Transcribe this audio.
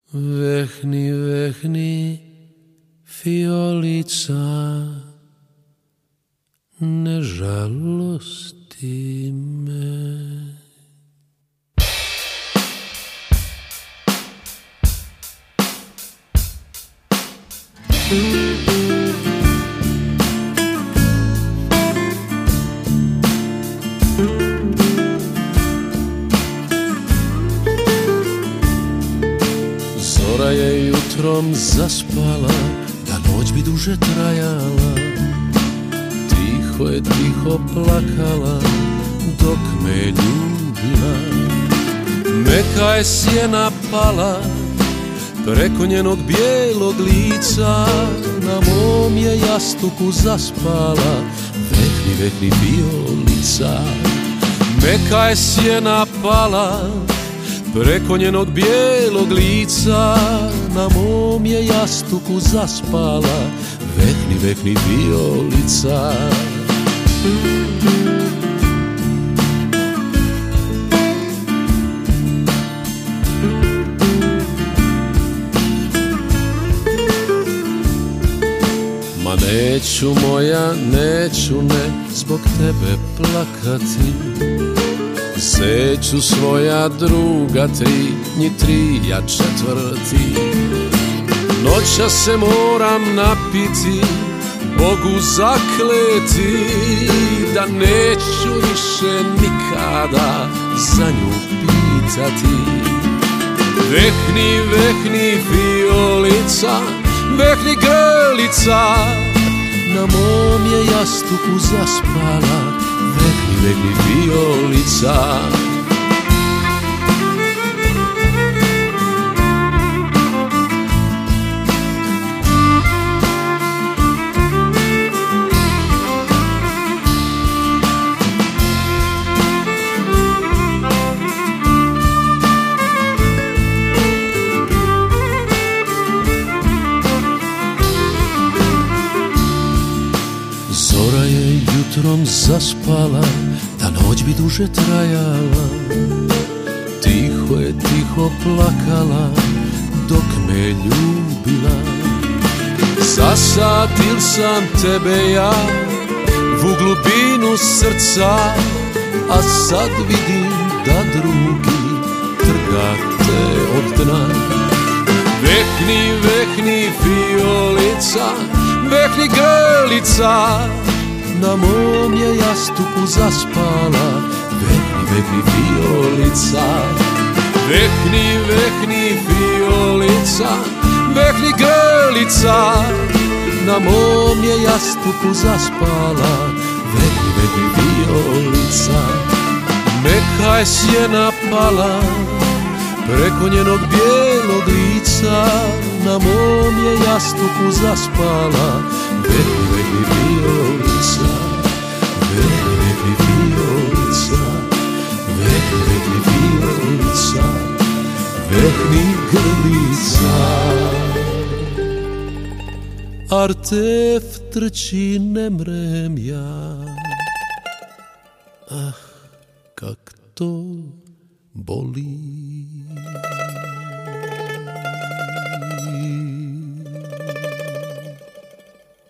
Vehni, vehni, fiolica, ne žalosti me. Zora je jutrom zaspala, da noć bi duže trajala. Tiho je tiho plakala, dok me ljubila. Meka je sjena pala, preko njenog bijelog lica. Na mom je jastuku zaspala, vehni, vehni fiolica. Meka je sjena pala, preko njenog bijelog lica. Na mom je jastuku zaspala, vehni, vehni fiolica. Ma neću moja, neću ne zbog tebe plakati. Zeću svoja druga tri, njih 3, ja 4. Noća se moram napiti, Bogu zakleti, da neću više nikada za nju pitati. Vehni, vehni fiolica, vehni grlica, na mom je jastuku zaspala, vehni, vehni fiolica. Zora je jutrom zaspala, da noć bi duže trajala. Tiho je tiho plakala, dok me ljubila. Zasadil sam tebe ja u glubinu srca, a sad vidim da drugi trga te od dna. Vehni, vehni fiolica, vehni grlica, na mom je jastuku zaspala, vehni, vehni fiolica. Vehni, vehni fiolica, vehni grlica, na mom je jastuku zaspala, vehni, vehni fiolica. Meka je sjena pala, preko njenog bijelog lica. Na mom je jastuku zaspala, vehni, vehni fiolica. Vehni, vehni fiolica, vehni, vehni fiolica, vehni grlica. Ar te vtrči ne mrem ja, ah, kak to boli.